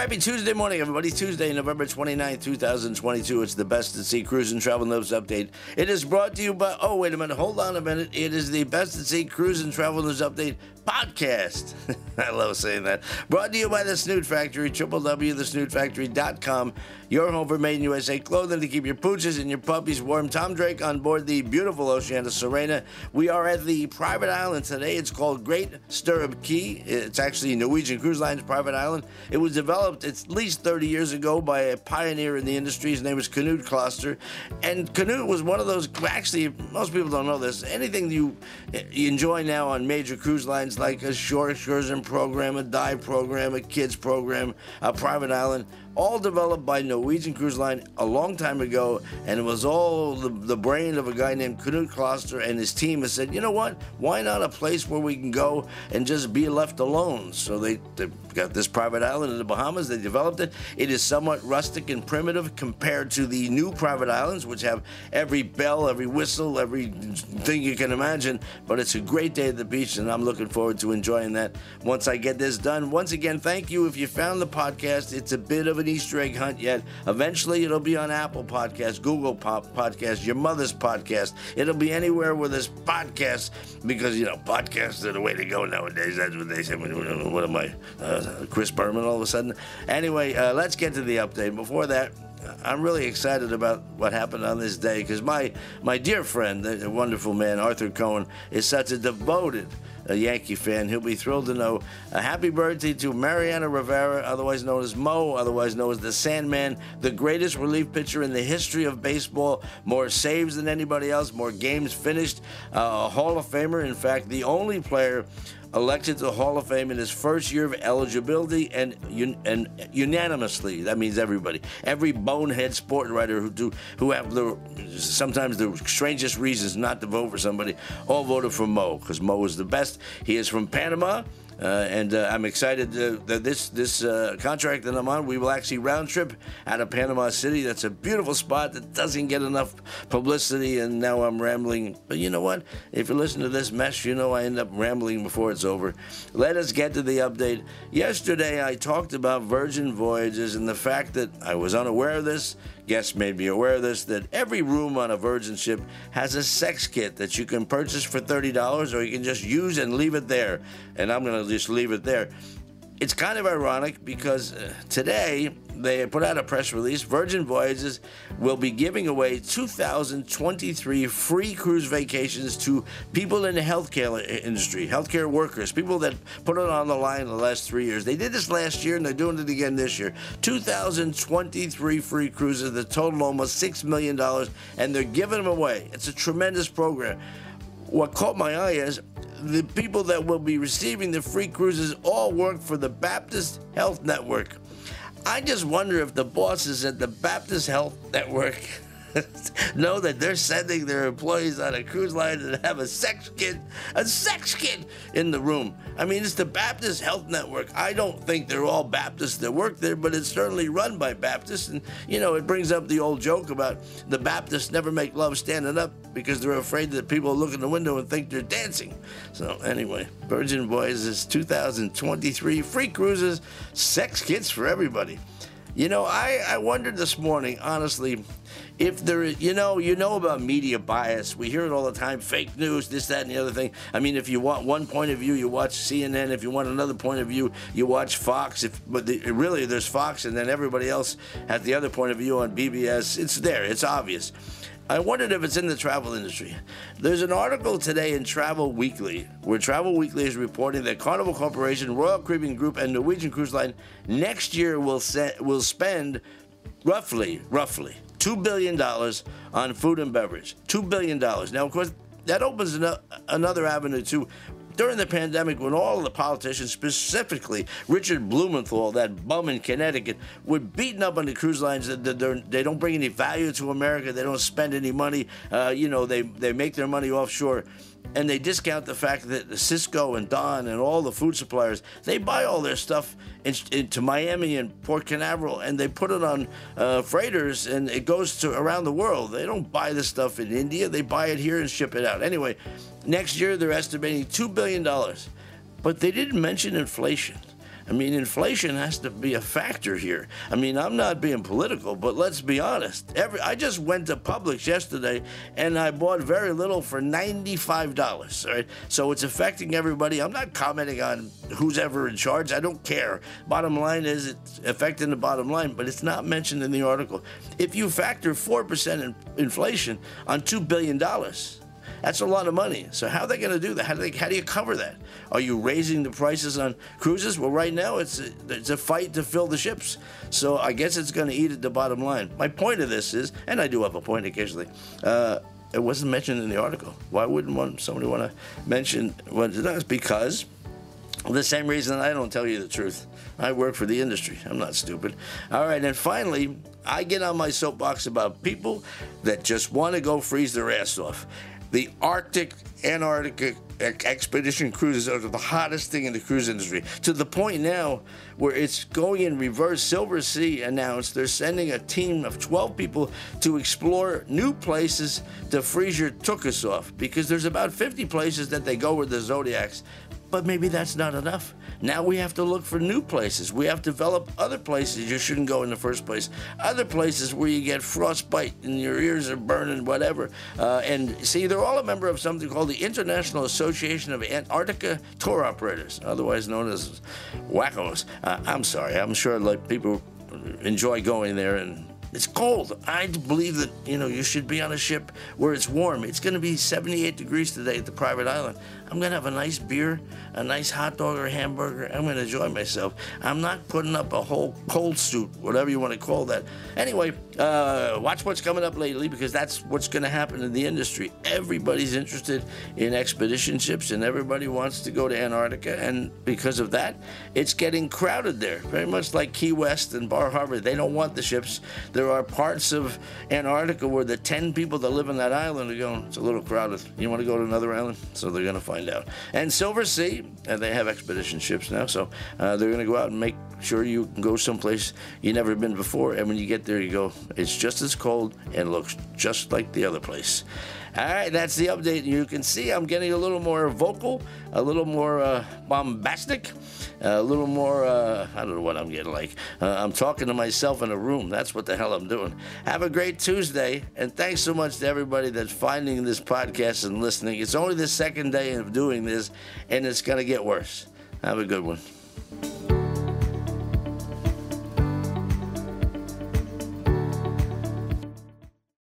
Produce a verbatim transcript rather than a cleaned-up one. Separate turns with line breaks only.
Happy Tuesday morning, everybody. Tuesday, November twenty-ninth, two thousand twenty-two. It's the Best at Sea Cruise and Travel News Update. It is brought to you by, oh, wait a minute, hold on a minute. It is the Best at Sea Cruise and Travel News Update podcast. I love saying that. Brought to you by The Snoot Factory, w w w dot the snoot factory dot com. Your home for made in U S A clothing to keep your pooches and your puppies warm. Tom Drake on board the beautiful Oceana Serena. We are at the private island today. It's called Great Stirrup Cay. It's actually Norwegian Cruise Line's private island. It was developed at least thirty years ago by a pioneer in the industry. His name was Knut Kloster. And Knut was one of those, actually, most people don't know this. Anything you, you enjoy now on major cruise lines, like a shore excursion program, a dive program, a kids program, a private island, all developed by Norwegian Cruise Line a long time ago, and it was all the, the brain of a guy named Knut Kloster and his team has said, you know what, why not a place where we can go and just be left alone? So they, they got this private island in the Bahamas. They developed it. It is somewhat rustic and primitive compared to the new private islands, which have every bell, every whistle, every thing you can imagine, but it's a great day at the beach, and I'm looking forward to enjoying that once I get this done. Once again, thank you if you found the podcast. It's a bit of an Easter egg hunt yet. Eventually, it'll be on Apple Podcasts, Google Pop Podcasts, your mother's podcast. It'll be anywhere where there's podcasts, because, you know, podcasts are the way to go nowadays. That's what they say. What am I, uh, Chris Berman all of a sudden? Anyway, uh, let's get to the update. Before that, I'm really excited about what happened on this day, because my, my dear friend, the wonderful man, Arthur Cohen, is such a devoted a Yankee fan. He'll be thrilled to know. A happy birthday to Mariano Rivera, otherwise known as Mo, otherwise known as the Sandman, the greatest relief pitcher in the history of baseball. More saves than anybody else, more games finished. Uh, a Hall of Famer, in fact, the only player elected to the Hall of Fame in his first year of eligibility, and un- and unanimously, that means everybody, every bonehead sport writer who do who have the sometimes the strangest reasons not to vote for somebody, all voted for Mo, because Mo is the best. He is from Panama. Uh, and uh, I'm excited uh, that this this uh, contract that I'm on, we will actually round trip out of Panama City. That's a beautiful spot that doesn't get enough publicity, and now I'm rambling. But you know what? If you listen to this mess, you know I end up rambling before it's over. Let us get to the update. Yesterday, I talked about Virgin Voyages and the fact that I was unaware of this. Guests made me aware of this, that every room on a Virgin ship has a sex kit that you can purchase for thirty dollars, or you can just use and leave it there. And I'm going to just leave it there. It's kind of ironic because uh, today they put out a press release. Virgin Voyages will be giving away two thousand twenty-three free cruise vacations to people in the healthcare industry, healthcare workers, people that put it on the line in the last three years. They did this last year, and they're doing it again this year. two thousand twenty-three free cruises that total almost six million dollars, and they're giving them away. It's a tremendous program. What caught my eye is the people that will be receiving the free cruises all work for the Baptist Health Network. I just wonder if the bosses at the Baptist Health Network know that they're sending their employees on a cruise line and have a sex kit, a sex kit in the room. I mean, it's the Baptist Health Network. I don't think they're all Baptists that work there, but it's certainly run by Baptists. And, you know, it brings up the old joke about the Baptists never make love standing up because they're afraid that people look in the window and think they're dancing. So anyway, Virgin Voyages two thousand twenty-three free cruises, sex kits for everybody. You know, I, I wondered this morning, honestly, if there is, you know, you know about media bias. We hear it all the time, fake news, this, that, and the other thing. I mean, if you want one point of view, you watch C N N. If you want another point of view, you watch Fox. If, but the, really, there's Fox, and then everybody else has the other point of view on B B S. It's there. It's obvious. I wondered if it's in the travel industry. There's an article today in Travel Weekly where Travel Weekly is reporting that Carnival Corporation, Royal Caribbean Group, and Norwegian Cruise Line next year will set, will spend roughly, roughly two billion dollars on food and beverage. two billion dollars. Now, of course, that opens an- another avenue too. During the pandemic, when all of the politicians, specifically Richard Blumenthal, that bum in Connecticut, were beaten up on the cruise lines, that they don't bring any value to America, they don't spend any money, uh, you know, they, they make their money offshore. And they discount the fact that Cisco and Don and all the food suppliers, they buy all their stuff in, into Miami and Port Canaveral, and they put it on uh, freighters, and it goes to around the world. They don't buy this stuff in India. They buy it here and ship it out. Anyway, next year they're estimating two billion dollars. But they didn't mention inflation. I mean, inflation has to be a factor here. I mean, I'm not being political, but let's be honest. Every I just went to Publix yesterday, and I bought very little for ninety-five dollars, all right? So it's affecting everybody. I'm not commenting on who's ever in charge. I don't care. Bottom line is it's affecting the bottom line, but it's not mentioned in the article. If you factor four percent in inflation on two billion dollars, that's a lot of money. So how are they going to do that? How do, they, how do you cover that? Are you raising the prices on cruises? Well, right now it's a, it's a fight to fill the ships. So I guess it's going to eat at the bottom line. My point of this is, and I do have a point occasionally, uh, it wasn't mentioned in the article. Why wouldn't one, somebody want to mention what it does? Because the same reason I don't tell you the truth. I work for the industry. I'm not stupid. All right, and finally, I get on my soapbox about people that just want to go freeze their ass off. The Arctic, Antarctica expedition cruises are the hottest thing in the cruise industry, to the point now where it's going in reverse. Silversea announced they're sending a team of twelve people to explore new places to freeze your tuchus off, because there's about fifty places that they go with the Zodiacs. But maybe that's not enough. Now we have to look for new places. We have to develop other places you shouldn't go in the first place. Other places where you get frostbite and your ears are burning, whatever. Uh, and see, they're all a member of something called the International Association of Antarctica Tour Operators, otherwise known as WACOs. Uh, I'm sorry. I'm sure like people enjoy going there, and it's cold. I believe that, you know, you should be on a ship where it's warm. It's going to be seventy-eight degrees today at the private island. I'm going to have a nice beer, a nice hot dog or hamburger. I'm going to enjoy myself. I'm not putting up a whole cold suit, whatever you want to call that. Anyway, uh, watch what's coming up lately, because that's what's going to happen in the industry. Everybody's interested in expedition ships, and everybody wants to go to Antarctica. And because of that, it's getting crowded there, very much like Key West and Bar Harbor. They don't want the ships. There are parts of Antarctica where the ten people that live on that island are going, it's a little crowded. You want to go to another island? So they're going to find out. And Silversea, and they have expedition ships now, so uh, they're going to go out and make sure you can go someplace you've never been before. And when you get there, you go, it's just as cold and looks just like the other place. All right, that's the update. You can see I'm getting a little more vocal, a little more uh, bombastic, a little more, uh, I don't know what I'm getting like. Uh, I'm talking to myself in a room. That's what the hell I'm doing. Have a great Tuesday, and thanks so much to everybody that's finding this podcast and listening. It's only the second day of doing this, and it's going to get worse. Have a good one.